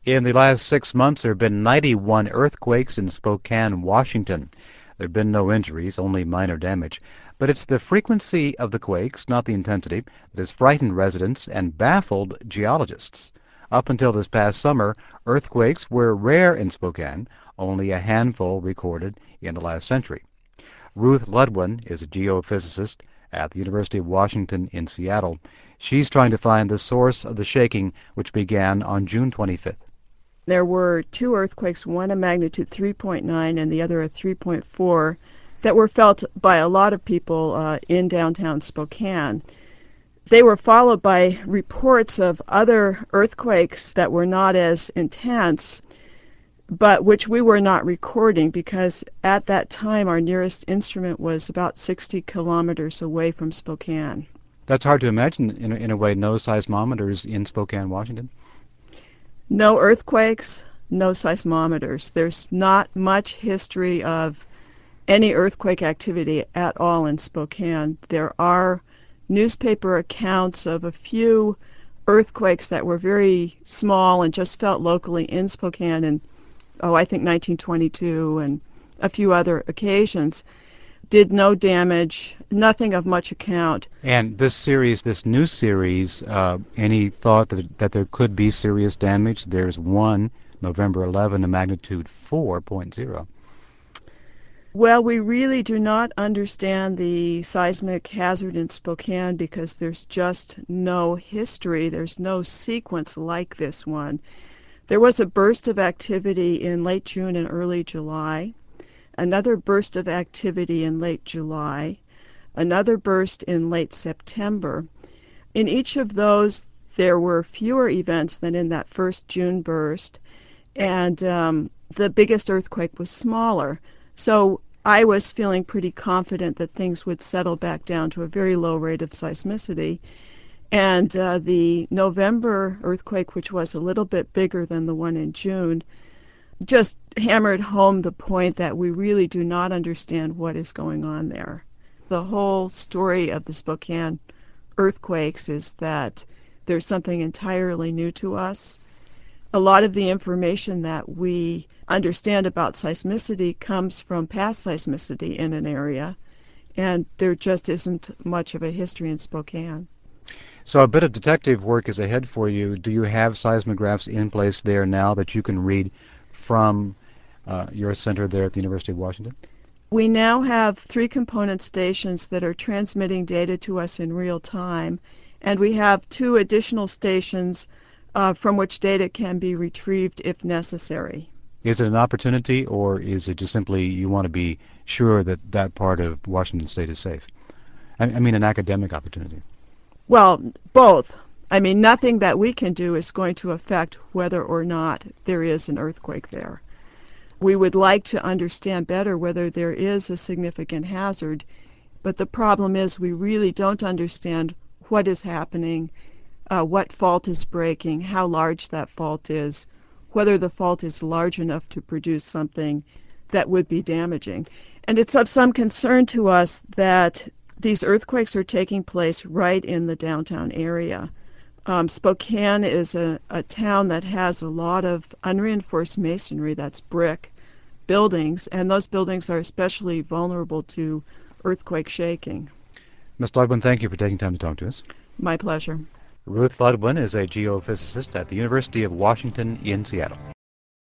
In the last 6 months, there have been 91 earthquakes in Spokane, Washington. There have been no injuries, only minor damage. But it's the frequency of the quakes, not the intensity, that has frightened residents and baffled geologists. Up until this past summer, earthquakes were rare in Spokane, only a handful recorded in the last century. Ruth Ludwin is a geophysicist at the University of Washington in Seattle. She's trying to find the source of the shaking, which began on June 25th. There were two earthquakes, one a magnitude 3.9 and the other a 3.4, that were felt by a lot of people in downtown Spokane. They were followed by reports of other earthquakes that were not as intense, but which we were not recording because at that time our nearest instrument was about 60 kilometers away from Spokane. That's hard to imagine, in a way, no seismometers in Spokane, Washington. No earthquakes, no seismometers. There's not much history of any earthquake activity at all in Spokane. There are newspaper accounts of a few earthquakes that were very small and just felt locally in Spokane in, I think 1922 and a few other occasions. Did no damage, nothing of much account. And this new series, any thought that there could be serious damage? There's one, November 11, a magnitude 4.0. Well, we really do not understand the seismic hazard in Spokane because there's just no history. There's no sequence like this one. There was a burst of activity in late June and early July. Another burst of activity in late July, another burst in late September. In each of those, there were fewer events than in that first June burst, and the biggest earthquake was smaller. So I was feeling pretty confident that things would settle back down to a very low rate of seismicity. And the November earthquake, which was a little bit bigger than the one in June, just hammered home the point that we really do not understand what is going on there. The whole story of the Spokane earthquakes is that there's something entirely new to us. A lot of the information that we understand about seismicity comes from past seismicity in an area, and there just isn't much of a history in Spokane. So a bit of detective work is ahead for you. Do you have seismographs in place there now that you can read from your center there at the University of Washington? We now have 3 component stations that are transmitting data to us in real time, and we have 2 additional stations from which data can be retrieved if necessary. Is it an opportunity, or is it just simply you want to be sure that that part of Washington State is safe? I mean an academic opportunity. Well, both. I mean, nothing that we can do is going to affect whether or not there is an earthquake there. We would like to understand better whether there is a significant hazard, but the problem is we really don't understand what is happening, what fault is breaking, how large that fault is, whether the fault is large enough to produce something that would be damaging. And it's of some concern to us that these earthquakes are taking place right in the downtown area. Spokane is a town that has a lot of unreinforced masonry, that's brick, buildings, and those buildings are especially vulnerable to earthquake shaking. Ms. Ludwin, thank you for taking time to talk to us. My pleasure. Ruth Ludwin is a geophysicist at the University of Washington in Seattle.